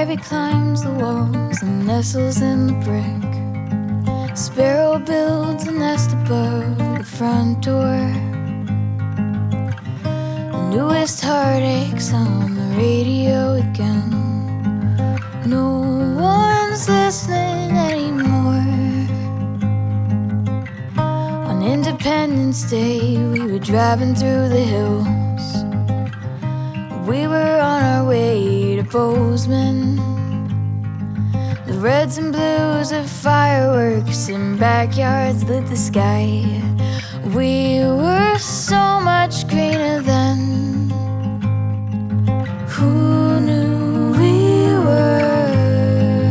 Ivy climbs the walls and nestles in the brick. Sparrow builds a nest above the front door. The newest heartaches on the radio again. No one's listening anymore. On Independence Day, we were driving through the hills. We were on our way to Bozeman. The reds and blues of fireworks in backyards lit the sky. We were so much greener then. Who knew we were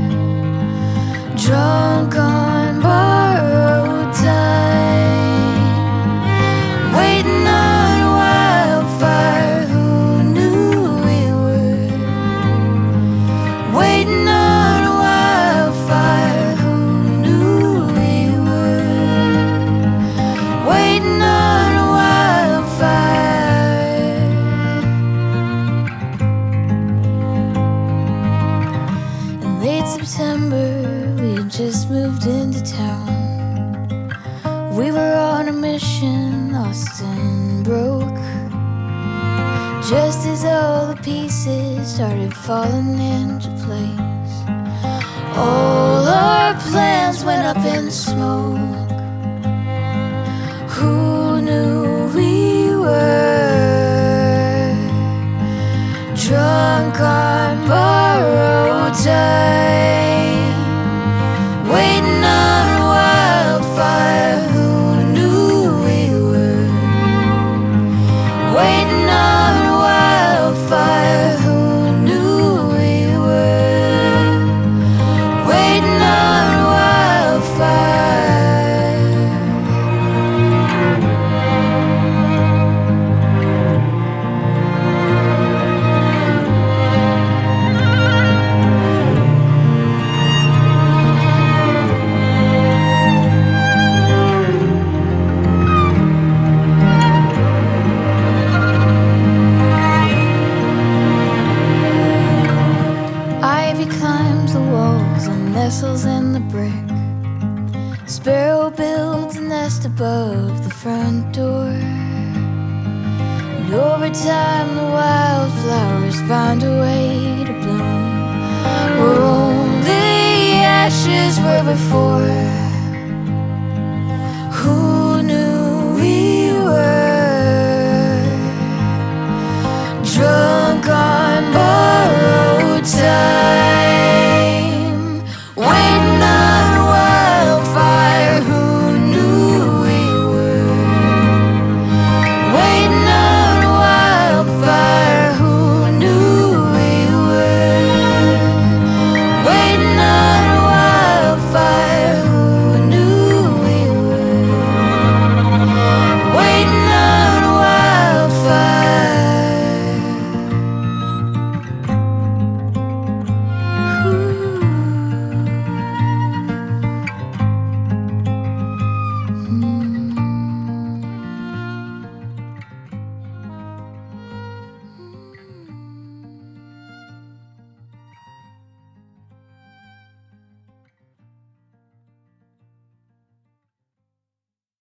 drunk on borrowed time, waiting on a wildfire? Who knew we were waiting on a wildfire? Who knew we were waiting on a wildfire? In late September, we had just moved into town. We were on a mission, lost and broke. Just as all the pieces started falling into place, all our plans went up in smoke. Who knew we were drunk on borrowed time, waiting on a wildfire? Who knew we were waiting on a wildfire? Who knew we were waiting on a wildfire? Ivy climbs the walls and nestles in the brick. Sparrow builds a nest above the front door. And over time the wildflowers find a way to bloom where only ashes were before.